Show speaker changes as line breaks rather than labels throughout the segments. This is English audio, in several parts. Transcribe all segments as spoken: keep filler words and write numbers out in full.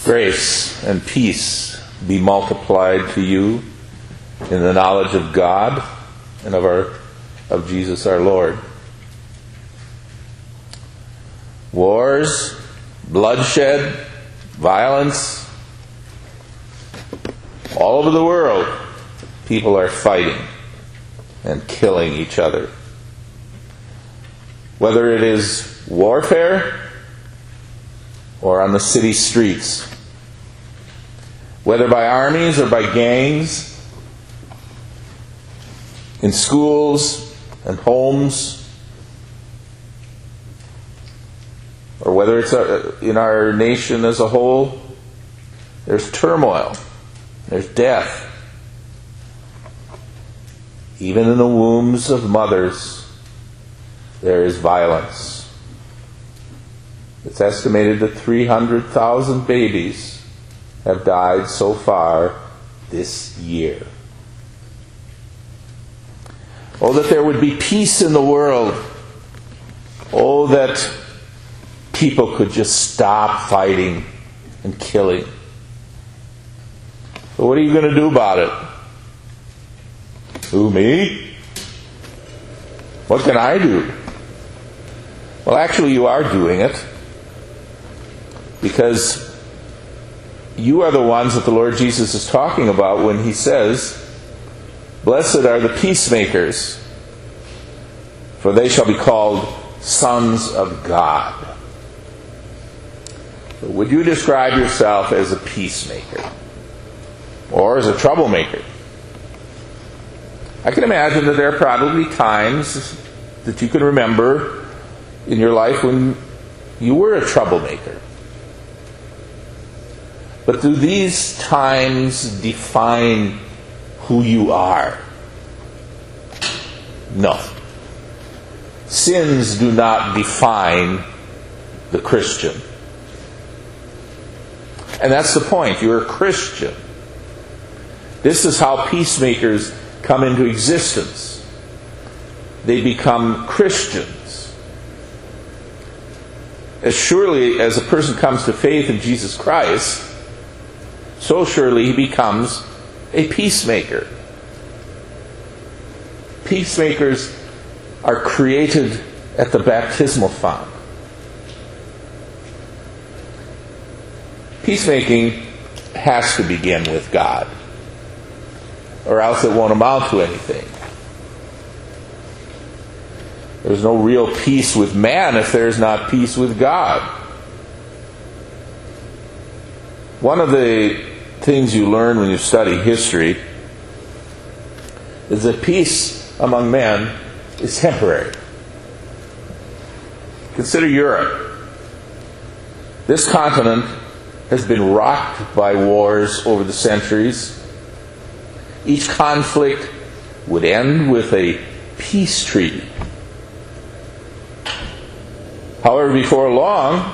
Grace and peace be multiplied to you in the knowledge of God and of our of Jesus our Lord. Wars, bloodshed, violence, all over the world, people are fighting and killing each other. Whether it is warfare or on the city streets, whether by armies or by gangs, in schools and homes, or whether it's in our nation as a whole, there's turmoil, there's death. Even in the wombs of mothers, there is violence. It's estimated that three hundred thousand babies have died so far this year. Oh, that there would be peace in the world. Oh, that people could just stop fighting and killing. But what are you going to do about it? Who, me? What can I do? Well, actually, you are doing it. Because you are the ones that the Lord Jesus is talking about when he says, "Blessed are the peacemakers, for they shall be called sons of God." So would you describe yourself as a peacemaker? Or as a troublemaker? I can imagine that there are probably times that you can remember in your life when you were a troublemaker. But do these times define who you are? No. Sins do not define the Christian. And that's the point. You're a Christian. This is how peacemakers come into existence. They become Christians. As surely as a person comes to faith in Jesus Christ, so surely he becomes a peacemaker. Peacemakers are created at the baptismal font. Peacemaking has to begin with God, or else it won't amount to anything. There's no real peace with man if there's not peace with God. One of the things you learn when you study history is that peace among men is temporary. Consider Europe. This continent has been rocked by wars over the centuries. Each conflict would end with a peace treaty. However, before long,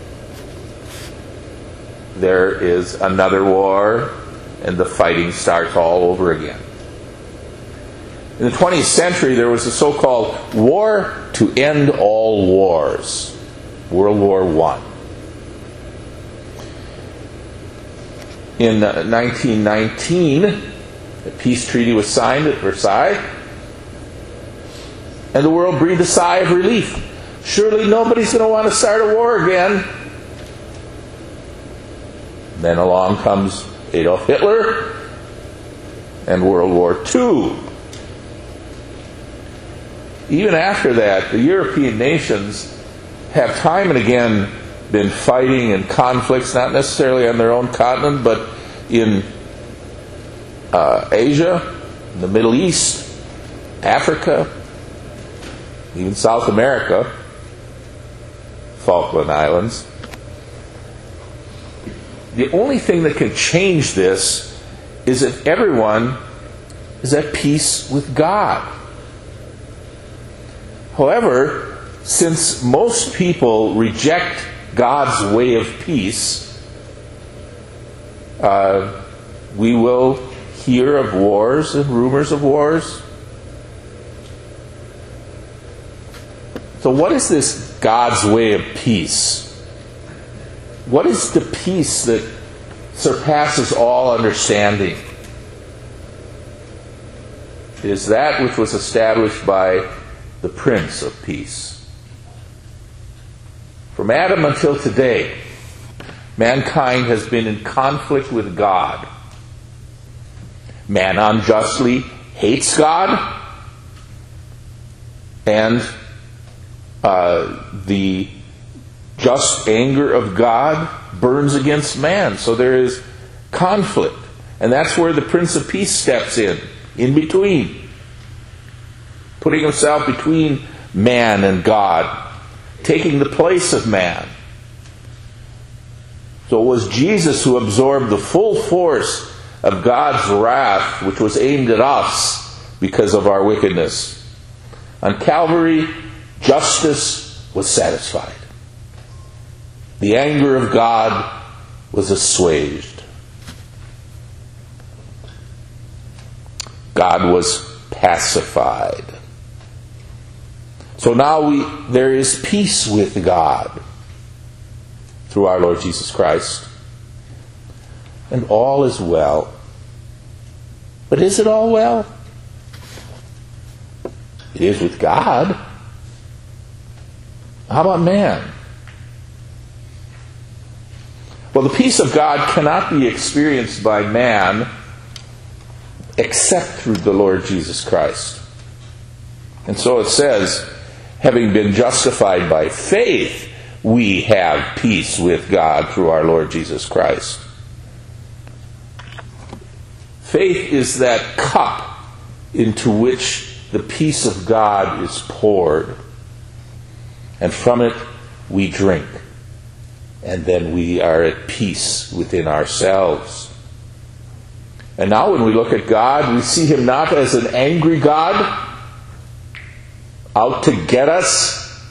there is another war, and the fighting starts all over again. In the twentieth century, there was a so-called War to End All Wars, World War One. In nineteen nineteen, the peace treaty was signed at Versailles, and the world breathed a sigh of relief. Surely nobody's going to want to start a war again. Then along comes Adolf Hitler and World War Two. Even after that, the European nations have time and again been fighting in conflicts, not necessarily on their own continent, but in uh, Asia, in the Middle East, Africa, even South America, Falkland Islands. The only thing that can change this is if everyone is at peace with God. However, since most people reject God's way of peace, uh, we will hear of wars and rumors of wars. So what is this God's way of peace? What is the peace that surpasses all understanding is that which was established by the Prince of Peace. From Adam until today, mankind has been in conflict with God. Man unjustly hates God, and uh, the just anger of God burns against man. So there is conflict. And that's where the Prince of Peace steps in, in between. Putting himself between man and God, taking the place of man. So it was Jesus who absorbed the full force of God's wrath, which was aimed at us because of our wickedness. On Calvary, justice was satisfied. The anger of God was assuaged. God was pacified. So now we there is peace with God through our Lord Jesus Christ. And all is well. But is it all well? It is with God. How about man? Well, the peace of God cannot be experienced by man except through the Lord Jesus Christ. And so it says, having been justified by faith, we have peace with God through our Lord Jesus Christ. Faith is that cup into which the peace of God is poured. And from it we drink. And then we are at peace within ourselves. And now when we look at God, we see Him not as an angry God out to get us,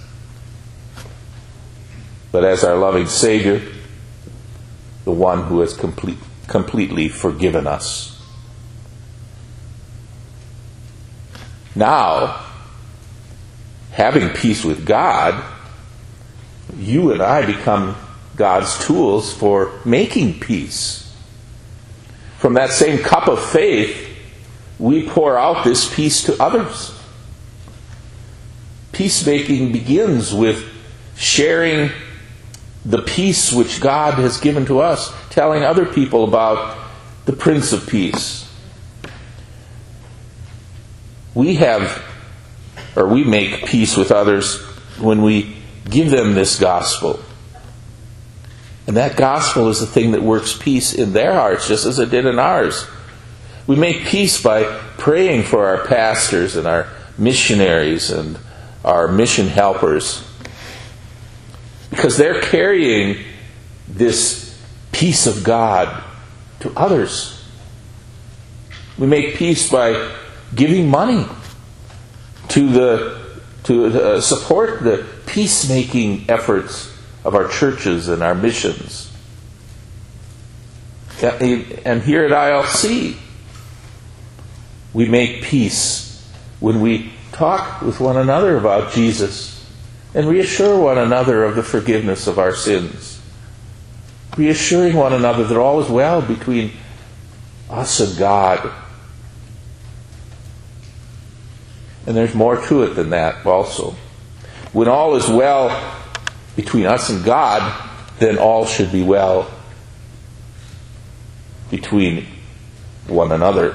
but as our loving Savior, the one who has complete, completely forgiven us. Now, having peace with God, you and I become God's tools for making peace. From that same cup of faith, we pour out this peace to others. Peacemaking begins with sharing the peace which God has given to us, telling other people about the Prince of Peace. We have, or we make peace with others when we give them this gospel. And that gospel is the thing that works peace in their hearts, just as it did in ours. We make peace by praying for our pastors and our missionaries and our mission helpers, because they're carrying this peace of God to others. We make peace by giving money to the to uh, support the peacemaking efforts of our churches and our missions. And here at I L C, we make peace when we talk with one another about Jesus and reassure one another of the forgiveness of our sins. Reassuring one another that all is well between us and God. And there's more to it than that also. When all is well between us and God, then all should be well between one another.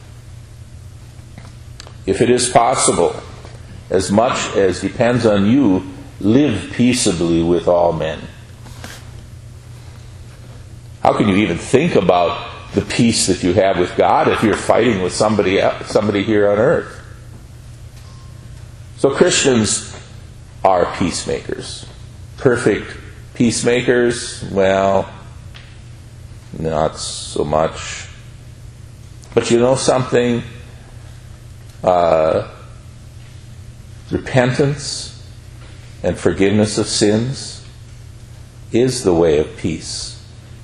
If it is possible, as much as depends on you, live peaceably with all men. How can you even think about the peace that you have with God if you're fighting with somebody else, somebody here on earth? So Christians are peacemakers. Perfect peacemakers? Well, not so much. But you know something? Uh, repentance and forgiveness of sins is the way of peace.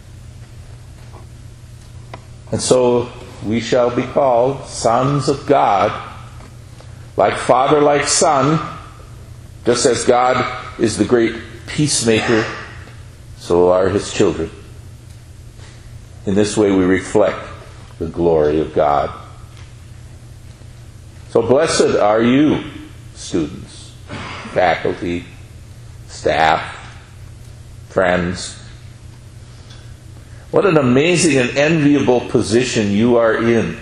And so we shall be called sons of God, like Father, like Son, just as God is the great peacemaker, so are His children. In this way we reflect the glory of God. So blessed are you, students, faculty, staff, friends. What an amazing and enviable position you are in.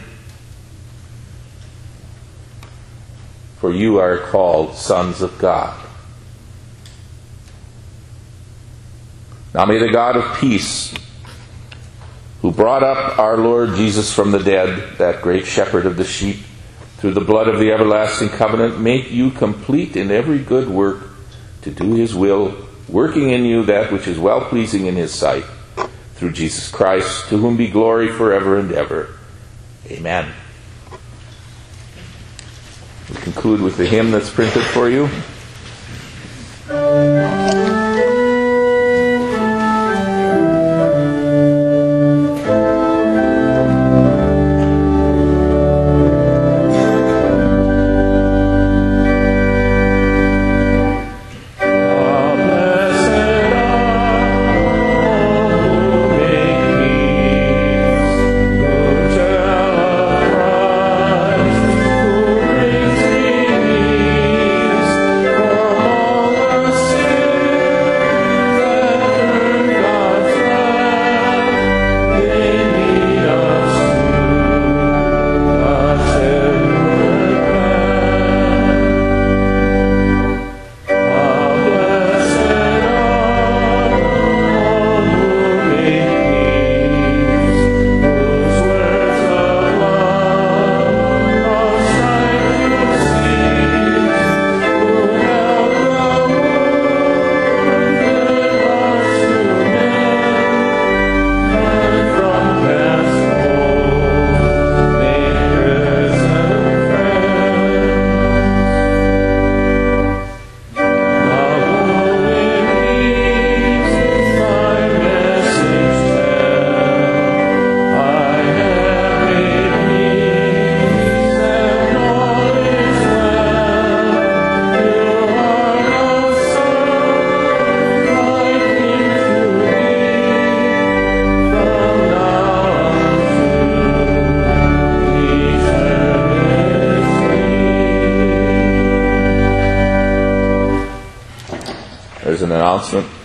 For you are called sons of God. Now may the God of peace, who brought up our Lord Jesus from the dead, that great shepherd of the sheep, through the blood of the everlasting covenant, make you complete in every good work to do his will, working in you that which is well-pleasing in his sight, through Jesus Christ, to whom be glory forever and ever. Amen. We conclude with the hymn that's printed for you. There's an announcement.